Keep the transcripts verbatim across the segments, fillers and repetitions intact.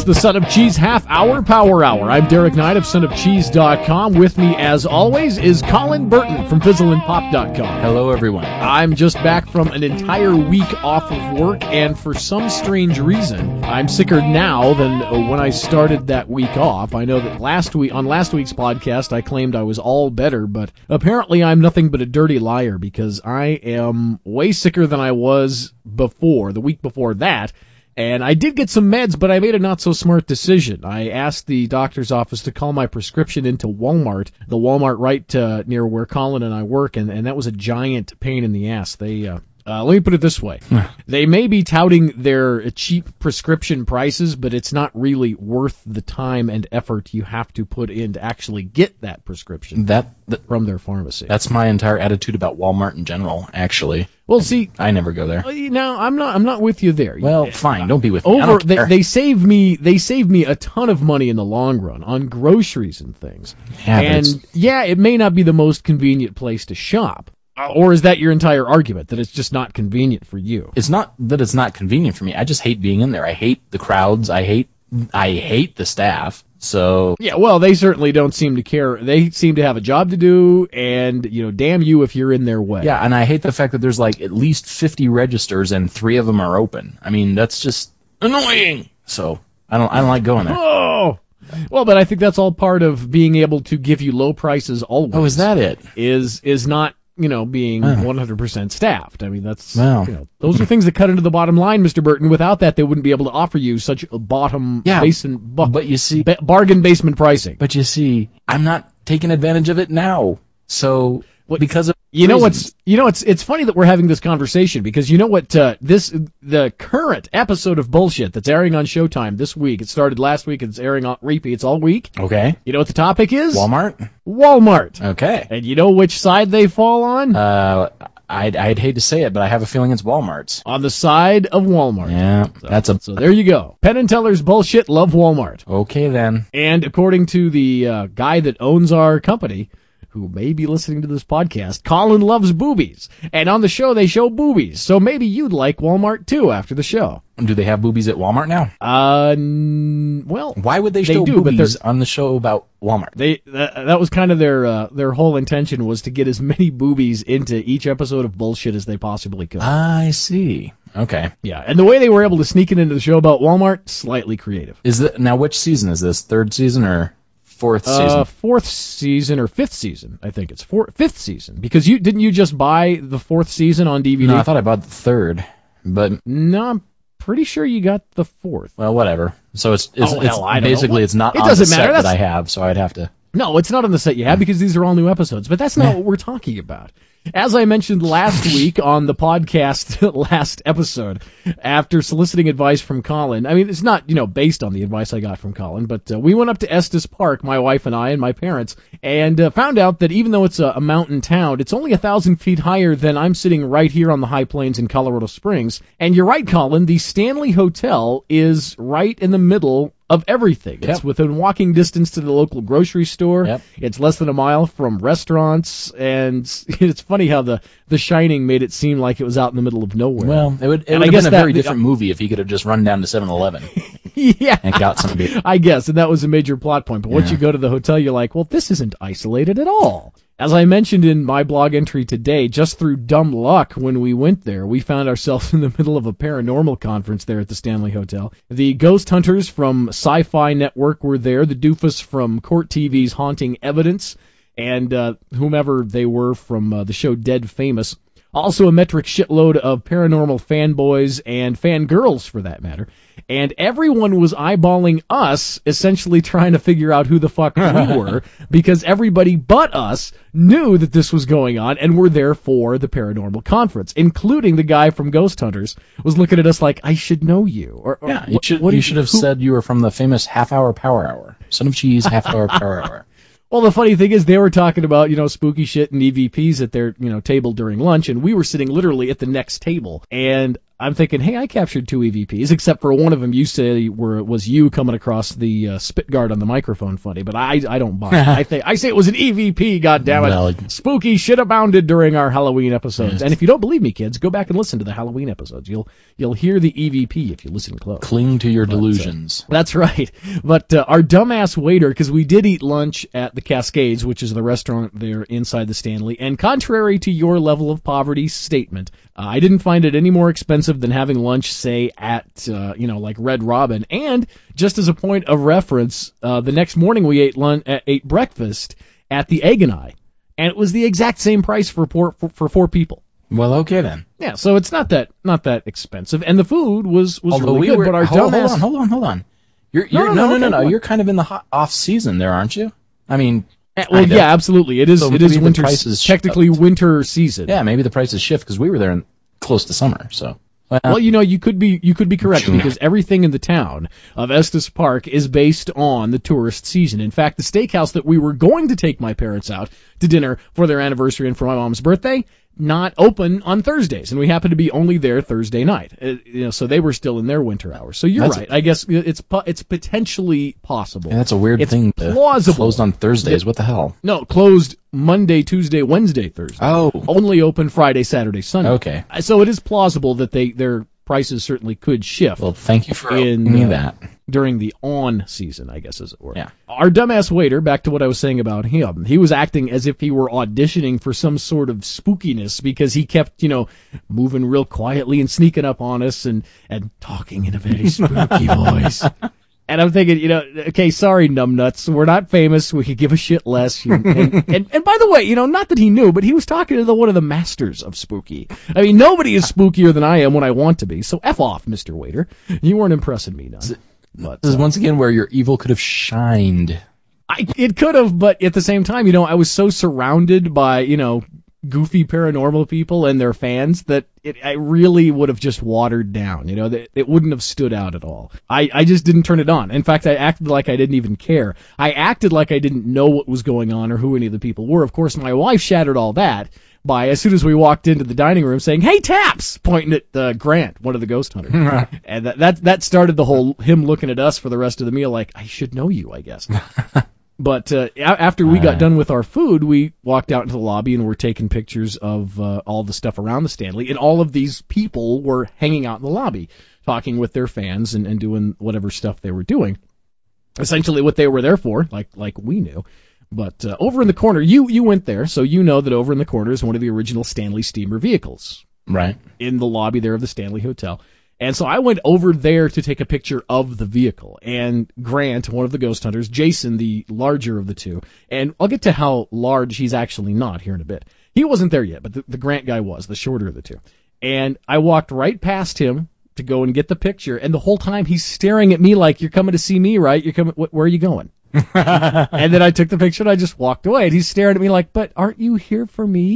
the Son of Cheese Half Hour Power Hour. I'm Derek Knight of son of cheese dot com. With me, as always, is Colin Burton from fizzle and pop dot com. Hello, everyone. I'm just back from an entire week off of work, and for some strange reason, I'm sicker now than when I started that week off. I know that last week on last week's podcast, I claimed I was all better, but apparently I'm nothing but a dirty liar because I am way sicker than I was before, the week before that. And I did get some meds, but I made a not-so-smart decision. I asked the doctor's office to call my prescription into Walmart, the Walmart right uh, near where Colin and I work, and, and that was a giant pain in the ass. They, uh, uh, let me put it this way. They may be touting their cheap prescription prices, but it's not really worth the time and effort you have to put in to actually get that prescription That, that from their pharmacy. That's my entire attitude about Walmart in general, actually. Well, see, I never go there. Now I'm not. I'm not with you there. Well, fine. Don't be with me. I Over, don't care. they, they save me. They save me a ton of money in the long run on groceries and things. Yeah, but and it's- yeah, it may not be the most convenient place to shop. Or is that your entire argument, that it's just not convenient for you? It's not that it's not convenient for me. I just hate being in there. I hate the crowds. I hate. I hate the staff. So Yeah, well, they certainly don't seem to care. They seem to have a job to do, and, you know, damn you if you're in their way. yeah, and I hate the fact that there's like at least fifty registers and three of them are open. I mean, that's just annoying. So I don't. I don't like going there. Oh! Well, but I think that's all part of being able to give you low prices always. Oh, is that it? Is, is not... you know, being Oh. one hundred percent staffed. I mean, that's, Well. you know, those are things that cut into the bottom line, Mister Burton. Without that, they wouldn't be able to offer you such a bottom Yeah, basement, bu- But you see, ba- bargain basement pricing. but you see, I'm not taking advantage of it now. So because of You know reasons. what's, you know, it's, it's funny that we're having this conversation because you know what, uh, this, the current episode of Bullshit that's airing on Showtime this week, it started last week, it's airing on repeats all week. Okay. You know what the topic is? Walmart. Walmart. Okay. And you know which side they fall on? Uh, I'd, I'd hate to say it, but I have a feeling it's Walmart's. On the side of Walmart. Yeah, So, that's a... so there you go. Penn and Teller's Bullshit love Walmart. Okay, then. And according to the uh, guy that owns our company, who may be listening to this podcast, Colin loves boobies. And on the show, they show boobies. So maybe you'd like Walmart, too, after the show. Do they have boobies at Walmart now? Uh, n- well, Why would they They show do, but boobies they're- on the show about Walmart? they that, that was kind of their uh, their whole intention was to get as many boobies into each episode of Bullshit as they possibly could. I see. Okay. Yeah, and the way they were able to sneak it into the show about Walmart, slightly creative. Is that now? Which season is this? Third season or fourth Uh, season? fourth season or fifth season, I think it's four, fifth season. Because you didn't you just buy the fourth season on D V D? No, I thought I bought the third, but No, I'm pretty sure you got the fourth. well, whatever. So it's it's, Oh, it's hell, I don't know. basically it's not It on doesn't the matter. set that That's- I have, so I'd have to. No, it's not on the set you have because these are all new episodes. But that's not Yeah. what we're talking about. As I mentioned last week on the podcast, last episode, after soliciting advice from Colin, I mean, it's not, you know, based on the advice I got from Colin, but uh, we went up to Estes Park, my wife and I and my parents, and uh, found out that even though it's a, a mountain town, it's only a thousand feet higher than I'm sitting right here on the high plains in Colorado Springs. And you're right, Colin, the Stanley Hotel is right in the middle of everything. It's Yep. within walking distance to the local grocery store. Yep. It's less than a mile from restaurants, and it's funny how the The Shining made it seem like it was out in the middle of nowhere. Well, it would it And would I have guess been a that- very different movie if he could have just run down to seven eleven yeah, and got some beer. I guess, and that was a major plot point. But once Yeah. you go to the hotel, you're like, well, this isn't isolated at all. As I mentioned in my blog entry today, just through dumb luck when we went there, we found ourselves in the middle of a paranormal conference there at the Stanley Hotel. The ghost hunters from Sci-Fi Network were there, the doofus from Court T V's Haunting Evidence, and uh, whomever they were from uh, the show Dead Famous. Also a metric shitload of paranormal fanboys and fangirls, for that matter. And everyone was eyeballing us, essentially trying to figure out who the fuck we were, because everybody but us knew that this was going on and were there for the paranormal conference, including the guy from Ghost Hunters was looking at us like, I should know you. Or, or Yeah, you what- should what you did- should have who- said you were from the famous Half Hour Power Hour, Son of Cheese Half Hour Power Hour. Well, the funny thing is they were talking about, you know, spooky shit and E V Ps at their, you know, table during lunch, and we were sitting literally at the next table. And I'm thinking, hey, I captured two E V Ps, except for one of them you say were was you coming across the uh, spit guard on the microphone funny, but I I don't buy it. I think I say it was an E V P, goddammit. Well, Spooky shit abounded during our Halloween episodes. Yes. And if you don't believe me, kids, go back and listen to the Halloween episodes. You'll you'll hear the E V P if you listen close. Cling to your But, uh, delusions. That's right. But uh, our dumbass waiter, because we did eat lunch at the Cascades, which is the restaurant there inside the Stanley, and contrary to your level of poverty statement, uh, I didn't find it any more expensive than having lunch, say, at, uh, you know, like Red Robin. And just as a point of reference, uh, the next morning we ate lunch, uh, ate breakfast at the Egg and I, and it was the exact same price for four, for, for four people. Well, okay then. Yeah, so it's not that not that expensive, and the food was was Although really we good. were, but our hold, dumbass. hold on, hold on, hold on. You're, No, you're, no, no, no, no, no, okay, no. go You're kind of in the hot, off season there, aren't you? I mean, Eh, Well, kind of. yeah, absolutely. It is. So it is maybe the winter. prices Technically, shift. winter season. Yeah, maybe the prices shift because we were there in, close to summer. So, well, Well, you know, you could be you could be correct June. because everything in the town of Estes Park is based on the tourist season. In fact, the steakhouse that we were going to take my parents out to dinner for their anniversary and for my mom's birthday, not open on Thursdays, and we happened to be only there Thursday night. Uh, you know, so they were still in their winter hours. So you're That's right. I guess it's po- it's potentially possible. yeah, that's a weird It's thing. To plausible. Closed on Thursdays. What the hell? No, closed Monday, Tuesday, Wednesday, Thursday. Oh, Only open Friday, Saturday, Sunday. okay. So it is plausible that they their prices certainly could shift Well, thank you for In, telling me uh, that. during the on season, I guess, as it were. Yeah. Our dumbass waiter, back to what I was saying about him, he was acting as if he were auditioning for some sort of spookiness because he kept, you know, moving real quietly and sneaking up on us and, and talking in a very spooky voice. And I'm thinking, you know, okay, sorry, numbnuts, we're not famous, we could give a shit less. And, and, and, and by the way, you know, not that he knew, but he was talking to the, one of the masters of spooky. I mean, nobody is spookier than I am when I want to be, so F off, Mister Waiter. You weren't impressing me none. But, This is uh, once again where your evil could have shined. I, it could have, but at the same time, you know, I was so surrounded by, you know, goofy paranormal people and their fans that it I really would have just watered down, you know, that it wouldn't have stood out at all. I, I just didn't turn it on. In fact, I acted like I didn't even care. I acted like I didn't know what was going on or who any of the people were. Of course, my wife shattered all that by, as soon as we walked into the dining room, saying, "Hey, Taps!" pointing at uh, Grant, one of the ghost hunters. And that, that that started the whole him looking at us for the rest of the meal like, I should know you, I guess. But uh, a- after we got Uh. done with our food, we walked out into the lobby and were taking pictures of uh, all the stuff around the Stanley. And all of these people were hanging out in the lobby, talking with their fans and, and doing whatever stuff they were doing. Essentially what they were there for, like like we knew. But uh, over in the corner, you, you went there, so you know that over in the corner is one of the original Stanley steamer vehicles Right. in the lobby there of the Stanley Hotel. And so I went over there to take a picture of the vehicle. And Grant, one of the ghost hunters, Jason, the larger of the two, and I'll get to how large he's actually not here in a bit. He wasn't there yet, but the, the Grant guy was, the shorter of the two. And I walked right past him to go and get the picture, and the whole time he's staring at me like, "You're coming to see me, right? You're coming. Wh- where are you going?" And then I took the picture and I just walked away. And he's staring at me like, "But aren't you here for me?"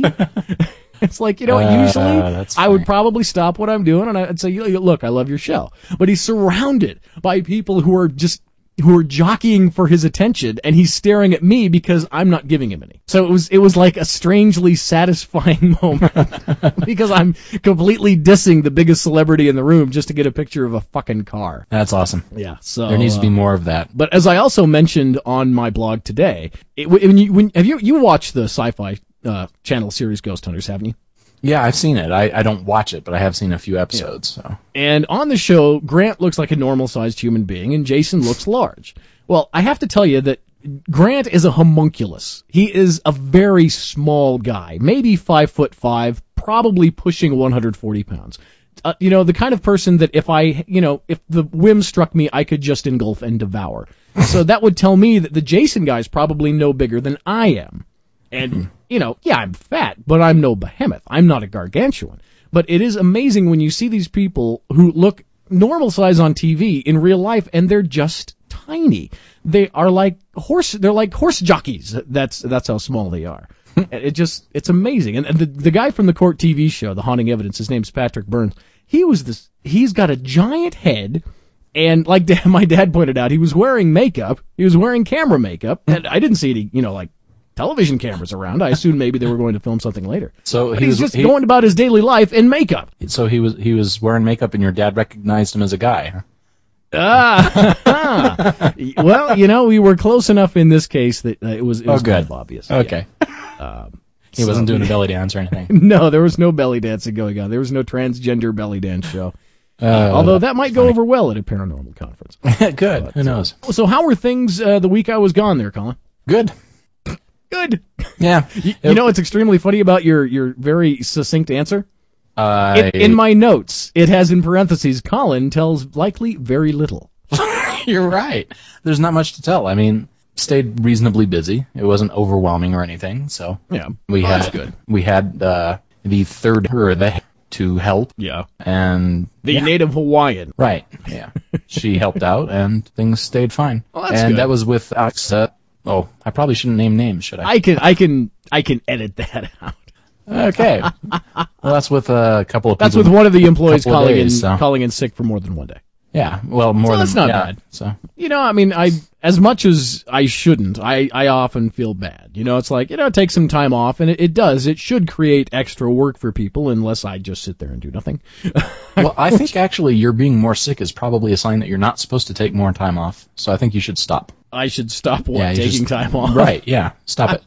It's like, you know, Uh, usually that's I would funny. probably stop what I'm doing and I'd say, "You- you- look, I love your show." But he's surrounded by people who are just, who are jockeying for his attention, and he's staring at me because I'm not giving him any. So it was, it was like a strangely satisfying moment because I'm completely dissing the biggest celebrity in the room just to get a picture of a fucking car. That's awesome. Yeah, so There needs to be uh, more of that. But as I also mentioned on my blog today, it, when you, when, have you you watched the Sci-Fi uh, Channel series Ghost Hunters, haven't you? Yeah, I've seen it. I, I don't watch it, but I have seen a few episodes. So And on the show, Grant looks like a normal-sized human being, and Jason looks large. Well, I have to tell you that Grant is a homunculus. He is a very small guy, maybe five foot five, probably pushing one hundred forty pounds. Uh, you know, the kind of person that if I, you know, if the whim struck me, I could just engulf and devour. So that would tell me that the Jason guy is probably no bigger than I am. And, you know, yeah, I'm fat, but I'm no behemoth. I'm not a gargantuan. But it is amazing when you see these people who look normal size on T V in real life, and they're just tiny. They are like horse. They're like horse jockeys. That's that's how small they are. It just, it's amazing. And the the guy from the Court T V show, The Haunting Evidence, his name's Patrick Burns. He was this. He's got a giant head. And like my dad pointed out, he was wearing makeup. He was wearing camera makeup. And I didn't see any, you know, like television cameras around. I assumed maybe they were going to film something later. So But he he's was just he, going about his daily life in makeup. so he was he was wearing makeup, and your dad recognized him as a guy. Huh? Ah, well, you know, we were close enough in this case that uh, it was, it was Oh, good. kind of obvious. Okay. Yeah. Um, He so- wasn't doing a belly dance or anything. No, there was no belly dancing going on. There was no transgender belly dance show. Uh, Although that might go funny. over well at a paranormal conference. Good. But, Who knows? uh, so how were things uh, the week I was gone there, Colin? Good. Good. Yeah. You, you know what's extremely funny about your, your very succinct answer? I, It, in my notes, it has in parentheses, Colin tells likely very little. You're right. There's not much to tell. I mean, stayed reasonably busy. It wasn't overwhelming or anything. So Yeah. we Well, had that's good. we had uh, the third her the to help, Yeah. and The yeah. native Hawaiian. Right. Yeah. She helped out, and things stayed fine. Well, that's and good. that was with Alex. Uh, oh, I probably shouldn't name names, should I? I can, I can, I can edit that out. Okay. Well, that's with a couple of people. That's with one of the employees couple of calling days, in, so. calling in sick for more than one day. Yeah. Well, more So than that's not yeah, bad. So You know, I mean, I as much as I shouldn't, I, I often feel bad. You know, it's like, you know, take some time off, and it, it does. It should create extra work for people unless I just sit there and do nothing. well, I think actually you're being more sick is probably a sign that you're not supposed to take more time off. So I think you should stop. I should stop what, Yeah, you taking just- time off. Right. Yeah. Stop it.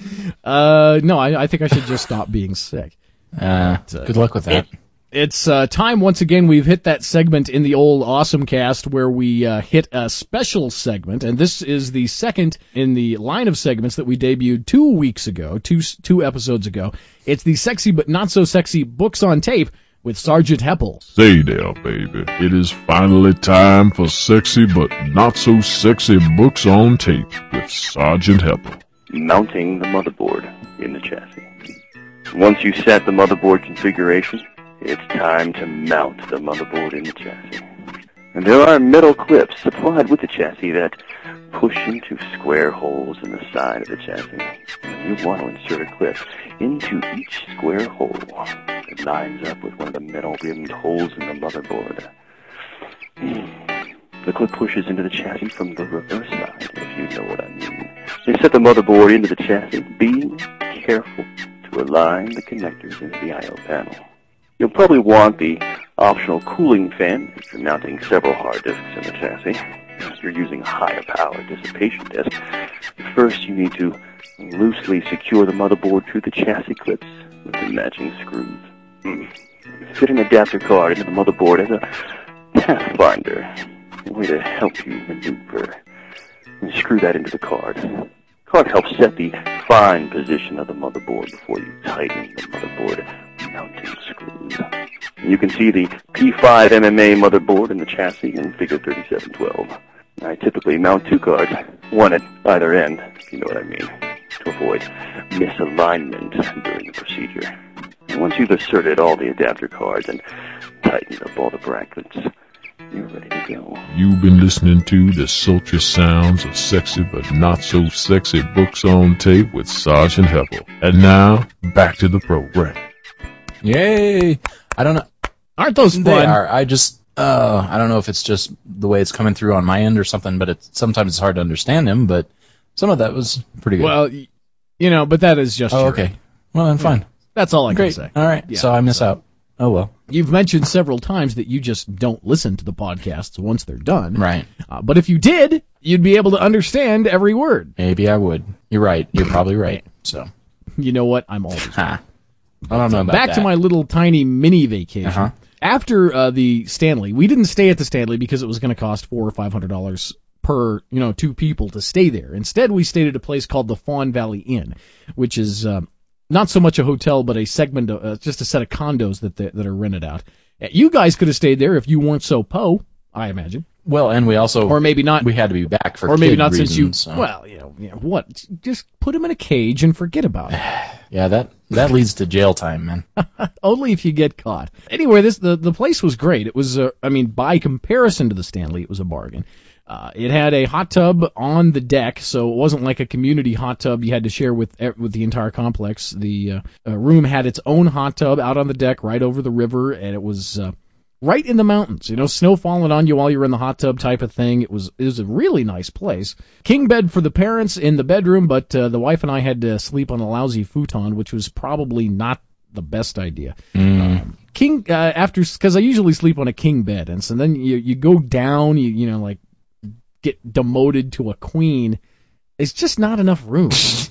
Uh, no, I, I think I should just stop being sick. Uh, good luck with that. It, it's uh, time once again. We've hit that segment in the old Awesome Cast where we uh, hit a special segment, and this is the second in the line of segments that we debuted two weeks ago, two two episodes ago. It's the sexy but not so sexy books on tape with Sergeant Heppel. Say there, baby, it is finally time for sexy but not so sexy books on tape with Sergeant Heppel. Mounting the motherboard in the chassis. Once you set the motherboard configuration, it's time to mount the motherboard in the chassis. And there are metal clips supplied with the chassis that push into square holes in the side of the chassis. And you want to insert a clip into each square hole that lines up with one of the metal-rimmed holes in the motherboard. The clip pushes into the chassis from the reverse side, if you know what I mean. You set the motherboard into the chassis, being careful to align the connectors into the I O panel. You'll probably want the optional cooling fan if you're mounting several hard disks in the chassis. If you're using a higher power dissipation disk, first you need to loosely secure the motherboard to the chassis clips with the matching screws. Mm. Fit an adapter card into the motherboard as a pathfinder, a way to help you maneuver. And screw that into the card. The card helps set the fine position of the motherboard before you tighten the motherboard mounting screws. And you can see the P five M M A motherboard in the chassis in Figure thirty-seven twelve. I typically mount two cards, one at either end, if you know what I mean, to avoid misalignment during the procedure. And once you've asserted all the adapter cards and tightened up all the brackets, you're ready to go. You've been listening to the sultry sounds of sexy but not so sexy books on tape with Sergeant Heppel. And now, back to the program. Yay! I don't know. Aren't those fun? They are. I just, uh, I don't know if it's just the way it's coming through on my end or something, but it's sometimes it's hard to understand him. But some of that was pretty good. Well, y- you know, but that is just oh, your- okay. Well, then fine. That's all I Great. can say. All right. Yeah. So I miss out. Oh well. You've mentioned several times that you just don't listen to the podcasts once they're done. Right. Uh, but if you did, you'd be able to understand every word. Maybe I would. You're right. You're probably right. So. You know what? I'm always Ha. I don't know about Back that. to my little tiny mini vacation. Uh-huh. After uh, the Stanley, we didn't stay at the Stanley because it was going to cost four or five hundred dollars per, you know, two people to stay there. Instead, we stayed at a place called the Fawn Valley Inn, which is uh, not so much a hotel, but a segment, of, uh, just a set of condos that they, that are rented out. Uh, You guys could have stayed there if you weren't so po, I imagine, Well, and we also or maybe not. we had to be back for or maybe kid not reasons, since you. so. Well, you know, you know what? Just put him in a cage and forget about it. Yeah, that that leads to jail time, man. Only if you get caught. Anyway, this the, the place was great. It was, uh, I mean, by comparison to the Stanley, it was a bargain. Uh, it had a hot tub on the deck, so it wasn't like a community hot tub you had to share with with the entire complex. The uh, uh, room had its own hot tub out on the deck, right over the river, and it was uh, right in the mountains. You know, snow falling on you while you're in the hot tub type of thing. It was it was a really nice place. King bed for the parents in the bedroom, but uh, the wife and I had to sleep on a lousy futon, which was probably not the best idea. Mm. Um, king uh, after because I usually sleep on a king bed, and so then you you go down, you you know like get demoted to a queen. It's just not enough room.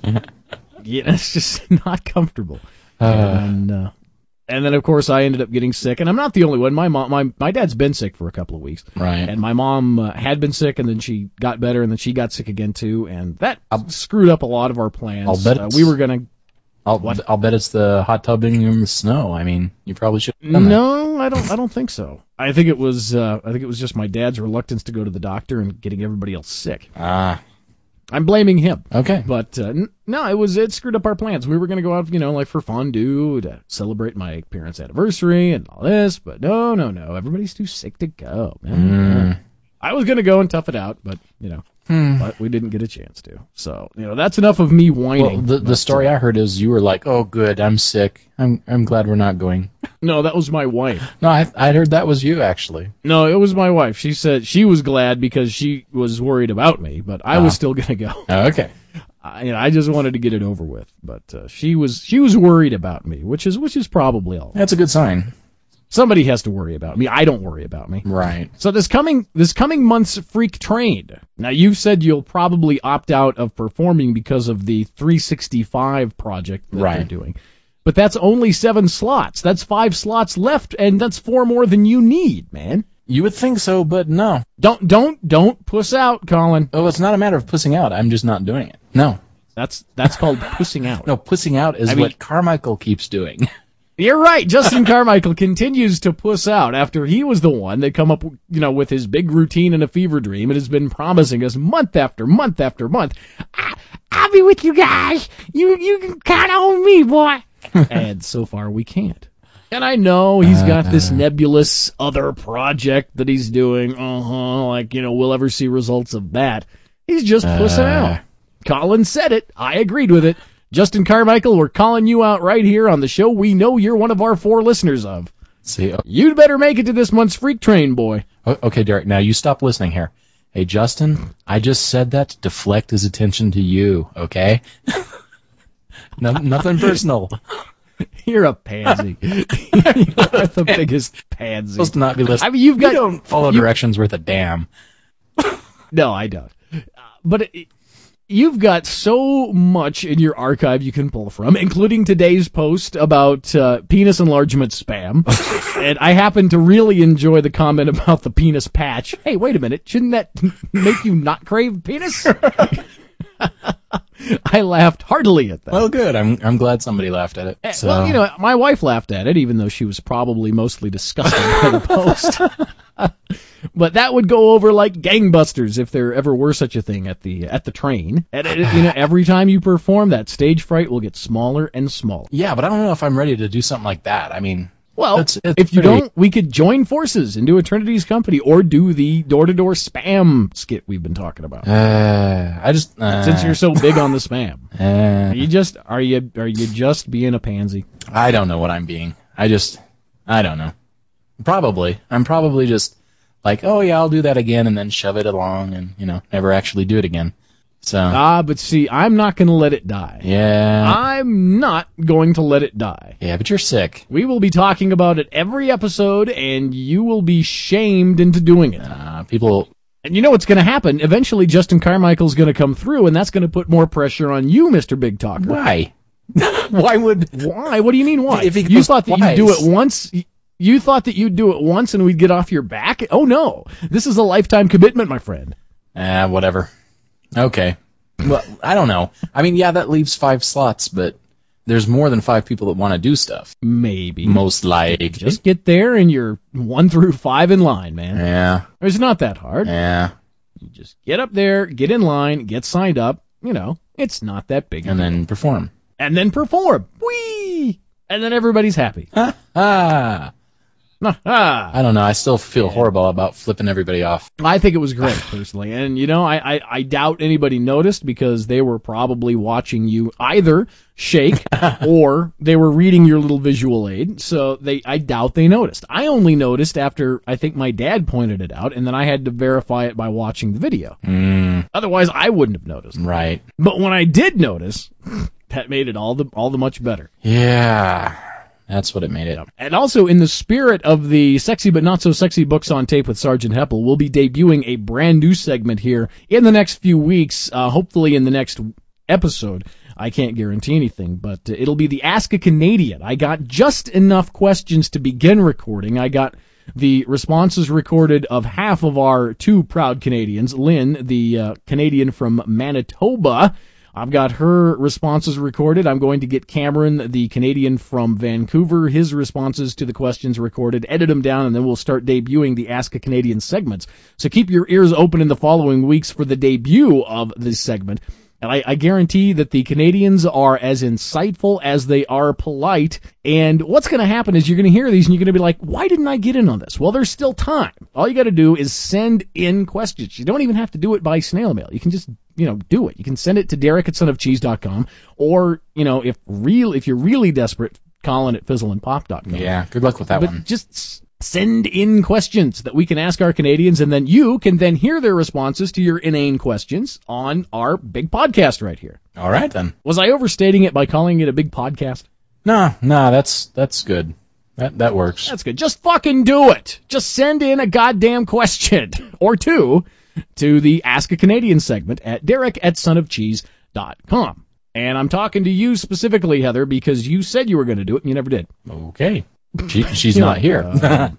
Yeah, it's just not comfortable. Uh. And uh, and then of course I ended up getting sick, and I'm not the only one. My mom, my my dad's been sick for a couple of weeks, Right. and my mom uh, had been sick, and then she got better, and then she got sick again too, and that screwed up a lot of our plans. I'll bet uh, it's- we were gonna. I'll, What? I'll bet it's the hot tubbing in the snow. I mean, you probably should have done that. No, I don't. I don't think so. I think it was. Uh, I think it was just my dad's reluctance to go to the doctor and getting everybody else sick. Ah, I'm blaming him. okay. But uh, n- no, it was it screwed up our plans. We were going to go out, you know, like for fondue to celebrate my parents' anniversary and all this, but no, no, no. Everybody's too sick to go, man. Mm. I was going to go and tough it out, but you know, Hmm. but we didn't get a chance to. So you know, that's enough of me whining. Well, the the But, story uh, I heard is you were like, "Oh, good, I'm sick. I'm I'm glad we're not going." no, that was my wife. No, I I heard that was you actually. No, it was my wife. She said she was glad because she was worried about me, but I was Ah. still going to go. Oh, okay. I, you know, I just wanted to get it over with, but uh, she was she was worried about me, which is which is probably all. That's a good sign. Somebody has to worry about me. I don't worry about me. Right. So this coming this coming month's Freak Train. Now you've said you'll probably opt out of performing because of the three sixty-five project that they're Right. doing. But that's only seven slots. That's five slots left, and that's four more than you need, man. You would think so, but no. Don't don't don't puss out, Colin. Oh, it's not a matter of pussing out. I'm just not doing it. No. That's that's called pussing out. No, pussing out is I mean- what Carmichael keeps doing. You're right. Justin Carmichael continues to puss out after he was the one that come up, you know, with his big routine and a fever dream and has been promising us month after month after month. I, I'll be with you guys. You you can count on me, boy. And so far we can't. And I know he's got this nebulous other project that he's doing. Uh-huh. Like, you know, we'll ever see results of that. He's just pussing Uh. out. Colin said it. I agreed with it. Justin Carmichael, we're calling you out right here on the show we know you're one of our four listeners of. See, oh, You'd better make it to this month's Freak Train, boy. okay, Derek, now you stop listening here. Hey, Justin, I just said that to deflect his attention to you, okay? no, nothing personal. You're a pansy. You're the biggest pansy. Supposed to not be listening. I mean, you've got... You don't follow you- directions worth a damn. No, I don't. Uh, But it, you've got so much in your archive you can pull from, including today's post about uh, penis enlargement spam. And I happen to really enjoy the comment about the penis patch. Hey, wait a minute. Shouldn't that make you not crave penis? I laughed heartily at that. Well, good. I'm I'm glad somebody laughed at it. Eh, So. Well, you know, my wife laughed at it, even though she was probably mostly disgusted by the post. But that would go over like gangbusters if there ever were such a thing at the at the train. And it, you know, every time you perform, that stage fright will get smaller and smaller. Yeah, but I don't know if I'm ready to do something like that. I mean, Well, It's- it's if you pretty- don't, we could join forces and do a Trinity's Company or do the door-to-door spam skit we've been talking about. uh, I just uh, Since you're so big on the spam, uh, are you just are you are you just being a pansy? I don't know what I'm being. I just, I don't know. Probably. I'm probably just like, oh yeah, I'll do that again, and then shove it along, and you know, never actually do it again. So Ah, but see, I'm not going to let it die. yeah, I'm not going to let it die. yeah, but you're sick. We will be talking about it every episode, and you will be shamed into doing it. Uh, people, And you know what's going to happen? Eventually, Justin Carmichael's going to come through, and that's going to put more pressure on you, Mister Big Talker. why? Why would? Why? What do you mean why? If he you goes thought that twice. you'd do it once. You thought that you'd do it once and we'd get off your back? Oh no. This is a lifetime commitment, my friend. Ah, whatever. Okay. Well, I don't know. I mean, yeah, that leaves five slots, but there's more than five people that want to do stuff. Maybe. Most likely. Just get there and you're one through five in line, man. Yeah. It's not that hard. Yeah. You just get up there, get in line, get signed up. You know, it's not that big. a And deal. then perform. and then perform. Whee! And then everybody's happy. Ah. I don't know. I still feel horrible about flipping everybody off. I think it was great, personally. And, you know, I, I, I doubt anybody noticed because they were probably watching you either shake or they were reading your little visual aid. So they, I doubt they noticed. I only noticed after I think my dad pointed it out, and then I had to verify it by watching the video. Mm. Otherwise, I wouldn't have noticed. Right. But when I did notice, that made it all the all the much better. Yeah. That's what it made it. And also, in the spirit of the Sexy But Not So Sexy Books on Tape with Sergeant Heppel, we'll be debuting a brand new segment here in the next few weeks, uh, hopefully in the next episode. I can't guarantee anything, but uh, it'll be the Ask a Canadian. I got just enough questions to begin recording. I got the responses recorded of half of our two proud Canadians, Lynn, the uh, Canadian from Manitoba. I've got her responses recorded. I'm going to get Cameron, the Canadian from Vancouver, his responses to the questions recorded, edit them down, and then we'll start debuting the Ask a Canadian segments. So keep your ears open in the following weeks for the debut of this segment. And I, I guarantee that the Canadians are as insightful as they are polite. And what's going to happen is you're going to hear these and you're going to be like, why didn't I get in on this? Well, there's still time. All you got to do is send in questions. You don't even have to do it by snail mail. You can just, you know, do it. You can send it to Derek at son of cheese dot com. Or, you know, if real, if you're really desperate, Colin at fizzle and pop dot com. Yeah, good luck with that but one. Just send in questions that we can ask our Canadians, and then you can then hear their responses to your inane questions on our big podcast right here. All right, then. Was I overstating it by calling it a big podcast? No, no, that's that's good. That that works. That's good. Just fucking do it. Just send in a goddamn question or two to the Ask a Canadian segment at Derek at son of cheese dot com. And I'm talking to you specifically, Heather, because you said you were going to do it and you never did. Okay. She, she's not here. uh,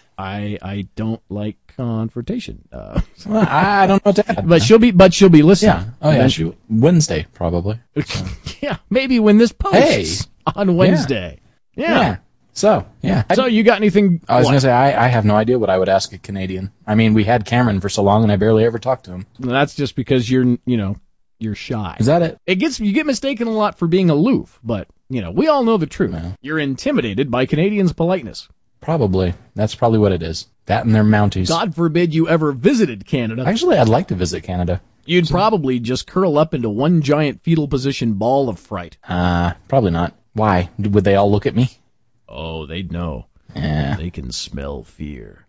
I I don't like confrontation. Uh, well, I don't know what to add. But she'll be but she'll be listening. Yeah. Oh yeah. She, Wednesday probably. Yeah. Maybe when this posts hey. on Wednesday. Yeah. yeah. yeah. So yeah. So you got anything? I was what? gonna say I, I have no idea what I would ask a Canadian. I mean, we had Cameron for so long and I barely ever talked to him. That's just because you're you know you're shy. Is that it? It gets you get mistaken a lot for being aloof, but you know we all know the truth. No. You're intimidated by Canadians' politeness. Probably. That's probably what it is. That and their Mounties. God forbid you ever visited Canada. Actually, I'd like to visit Canada. You'd probably just curl up into one giant fetal position ball of fright. Uh, probably not. Why? Would they all look at me? Oh, they'd know. Yeah. They can smell fear.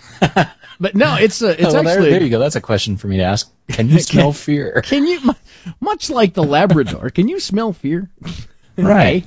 But no, it's a, it's oh, well, actually. There, there you go. That's a question for me to ask. Can you smell fear? Can you, much like the Labrador, can you smell fear? Right.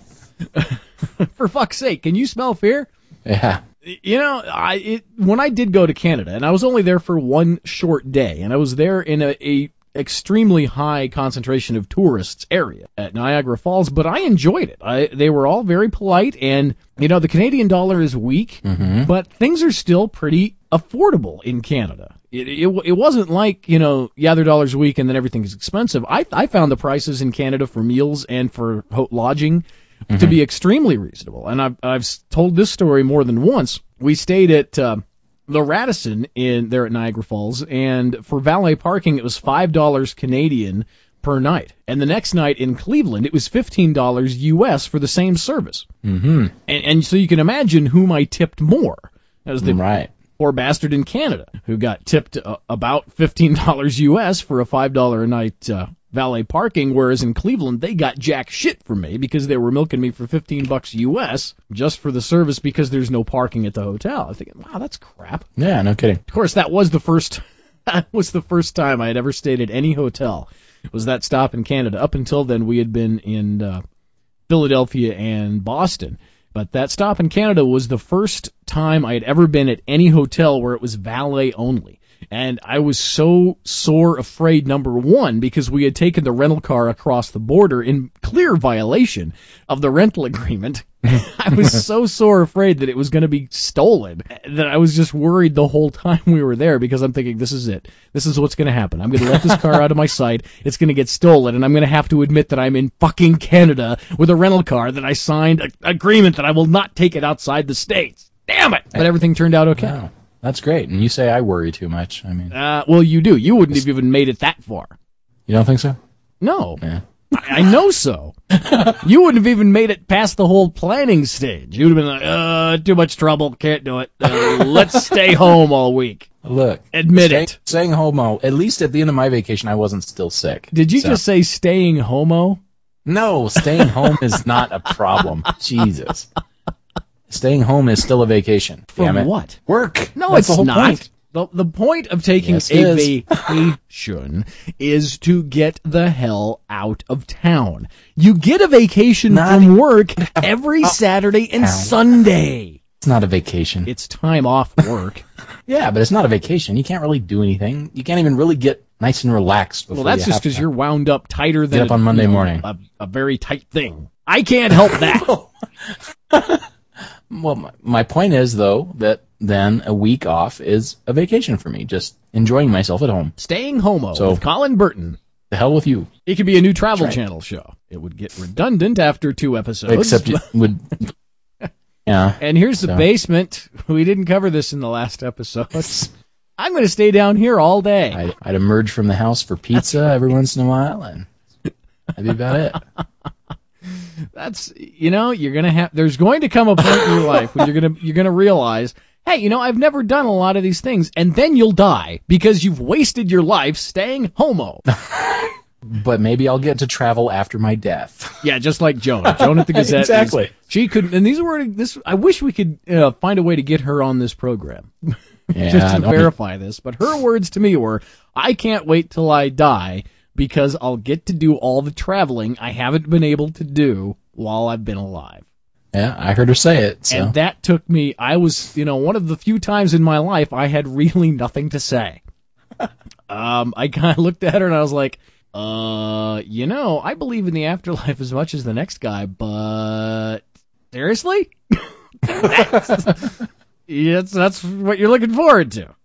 For fuck's sake, can you smell fear? Yeah. You know, I it, when I did go to Canada, and I was only there for one short day, and I was there in a, a extremely high concentration of tourists area at Niagara Falls, but I enjoyed it. I, they were all very polite, and, you know, the Canadian dollar is weak, mm-hmm. but things are still pretty affordable in Canada. It, it, it wasn't like, you know, yeah, their dollar's weak and then everything's expensive. I, I found the prices in Canada for meals and for ho- lodging mm-hmm. to be extremely reasonable, and I've, I've told this story more than once. We stayed at uh, the Radisson in there at Niagara Falls, and for valet parking it was five dollars Canadian per night. And the next night in Cleveland it was fifteen dollars U S for the same service. Mm-hmm. And, and so you can imagine whom I tipped more. That was the right. poor bastard in Canada who got tipped uh, about fifteen dollars U S for a five dollars a night uh, valet parking, whereas in Cleveland they got jack shit from me because they were milking me for fifteen bucks U S just for the service because there's no parking at the hotel. I'm thinking, wow, that's crap. Yeah, no kidding. Of course, that was the first that was the first time I had ever stayed at any hotel. It was that stop in Canada. Up until then, we had been in uh, Philadelphia and Boston. But that stop in Canada was the first time I had ever been at any hotel where it was valet only. And I was so sore afraid, number one, because we had taken the rental car across the border in clear violation of the rental agreement. I was so sore afraid that it was going to be stolen that I was just worried the whole time we were there because I'm thinking, this is it. This is what's going to happen. I'm going to let this car out of my sight. It's going to get stolen, and I'm going to have to admit that I'm in fucking Canada with a rental car that I signed an agreement that I will not take it outside the States. Damn it! But everything turned out okay. Wow. That's great. And you say I worry too much. I mean, uh, well, you do. You wouldn't have even made it that far. You don't think so? No. Yeah. I, I know so. You wouldn't have even made it past the whole planning stage. You would have been like, uh, too much trouble, can't do it. Uh, let's stay home all week. Look, Admit stay, it. Staying homo. At least at the end of my vacation, I wasn't still sick. Did you so. just say staying homo? No, staying home is not a problem. Jesus. Staying home is still a vacation. From Damn it. what? Work. No, That's it's the whole not. Point. The, the point of taking Yes, a it is. vacation is to get the hell out of town. You get a vacation Not from work every Saturday and town. Sunday. It's not a vacation. It's time off work. Yeah, but it's not a vacation. You can't really do anything. You can't even really get nice and relaxed before Well, that's you just have because to. you're wound up tighter than Get up on a, Monday you know, morning. A, a very tight thing. I can't help that. Well, my, my point is, though, that then a week off is a vacation for me, just enjoying myself at home. Staying homo So- with Colin Burton. The hell with you. It could be a new Travel That's right. Channel show. It would get redundant after two episodes. Except it would... Yeah. And here's the So. basement. We didn't cover this in the last episode. I'm going to stay down here all day. I'd, I'd emerge from the house for pizza every once in a while, and that'd be about it. That's, you know, you're going to have, there's going to come a point in your life when you're going to, you're going to realize, hey, you know, I've never done a lot of these things. And then you'll die because you've wasted your life staying homo. But maybe I'll get to travel after my death. Yeah, just like Joan. Joan at the Gazette. is- Exactly. she could, and these were, this, I wish we could uh, find a way to get her on this program. Yeah, just to don't- verify this. But her words to me were, I can't wait till I die because I'll get to do all the traveling I haven't been able to do while I've been alive. Yeah, I heard her say it. So. And that took me, I was, you know, one of the few times in my life I had really nothing to say. um, I kind of looked at her and I was like, uh, you know, I believe in the afterlife as much as the next guy, but seriously? that's, yes, that's what you're looking forward to.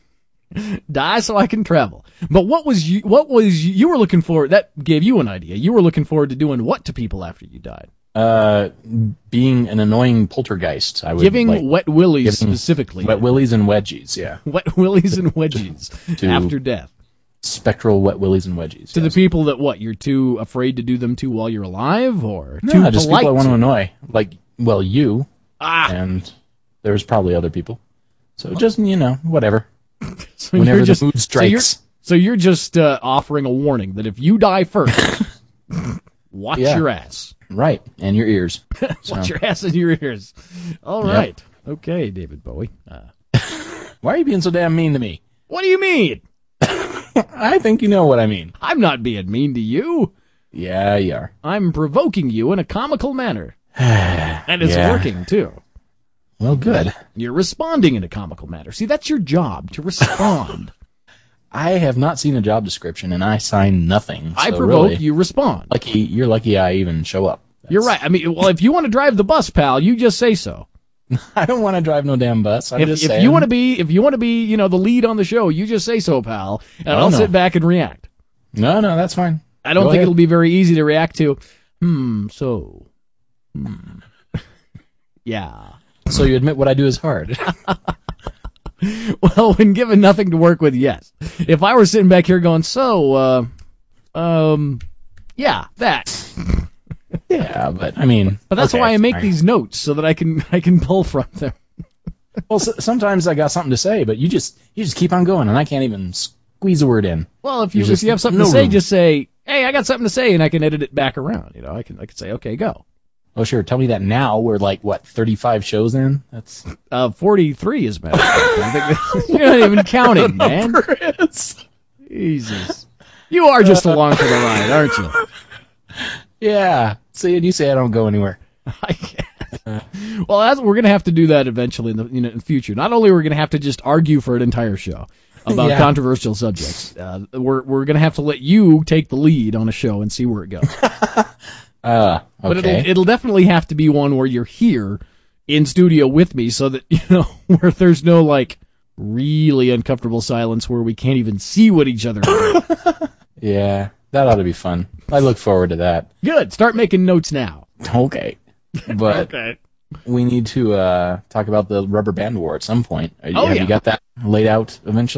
Die so I can travel. But what was you, what was you, you were looking for, that gave you an idea. You were looking forward to doing what to people after you died? Uh, being an annoying poltergeist. I would Giving like wet willies giving specifically. wet willies and wedgies. Yeah, Wet willies and wedgies To- after death. spectral wet willies and wedgies. To yes. the people that, what, you're too afraid to do them to while you're alive, or No, too just polite people I want to to? annoy. Like, well, you Ah, and there's probably other people. So just you know, whatever. so Whenever you're just, the mood so you're, strikes. so you're just uh, offering a warning that if you die first, watch Yeah. your ass. Right, and your ears. So, Watch your ass in your ears. All Yep. right. Okay, David Bowie. Uh, why are you being so damn mean to me? what do you mean? I think you know what I mean. I'm not being mean to you. Yeah, you are. I'm provoking you in a comical manner. And it's Yeah. working, too. Well, good. You're responding in a comical manner. See, that's your job, to respond. I have not seen a job description, and I sign nothing. I so provoke, really, you respond. Lucky, you're lucky I even show up. That's- You're right. I mean, well, if you want to drive the bus, pal, you just say so. I don't want to drive no damn bus. I'm If, just if saying. you want to be, if you want to be, you know, the lead on the show, you just say so, pal, and Oh, I'll no. sit back and react. No, no, that's fine. I don't Go think ahead. it'll be very easy to react to. Hmm. So. Hmm. Yeah. So you admit what I do is hard. Well, when given nothing to work with, yes. If I were sitting back here going, so, uh, um, yeah, that. Yeah, but I mean. But that's okay, why I make fine. these notes so that I can I can pull from them. Well, s- sometimes I got something to say, but you just you just keep on going, and I can't even squeeze a word in. Well, if you There's if just you have something no to say, room. just say, "Hey, I got something to say," and I can edit it back around. You know, I can I can say, "Okay, go." Oh, sure. Tell me that now. We're like what thirty-five shows in. That's Uh, forty-three is better. I think you're not even counting, man. Jesus, you are just along for the ride, aren't you? Yeah. See, and you say I don't go anywhere. I can't. Well, that's, we're gonna have to do that eventually in the you know, in the future. Not only are we gonna have to just argue for an entire show about Yeah. controversial subjects, uh, we're we're gonna have to let you take the lead on a show and see where it goes. Uh, But okay. it'll it'll definitely have to be one where you're here in studio with me, so that you know where there's no like really uncomfortable silence where we can't even see what each other are doing. Yeah, that ought to be fun. I look forward to that. Good. Start making notes now. Okay. But Okay. we need to uh, talk about the rubber band war at some point. Are you- Oh, have yeah. you got that laid out eventually?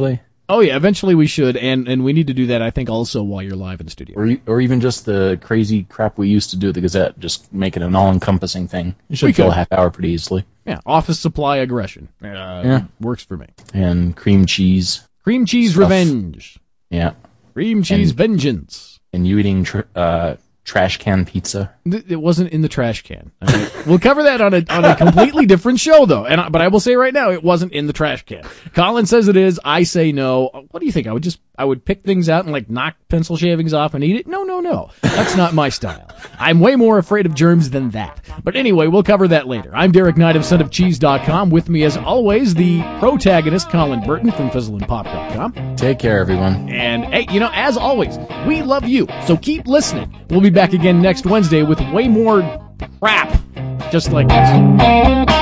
Oh, yeah, eventually we should, and, and we need to do that, I think, also while you're live in the studio. Or e- or even just the crazy crap we used to do at the Gazette, just make it an all-encompassing thing. It should We fill could. a half hour pretty easily. Yeah, office supply aggression. Uh, Yeah. Works for me. And cream cheese. Cream cheese Stuff. revenge. Yeah. Cream cheese And- vengeance. And you eating tr- uh, trash can pizza. Th- It wasn't in the trash can. All right? We'll cover that on a on a completely different show, though. And I, but I will say right now, it wasn't in the trash can. Colin says it is. I say no. What do you think? I would just I would pick things out and like knock pencil shavings off and eat it? No, no, no. That's not my style. I'm way more afraid of germs than that. But anyway, we'll cover that later. I'm Derek Knight of son of cheese dot com. With me, as always, the protagonist, Colin Burton from fizzle and pop dot com. Take care, everyone. And, hey, you know, as always, we love you, so keep listening. We'll be back again next Wednesday with way more crap, just like this.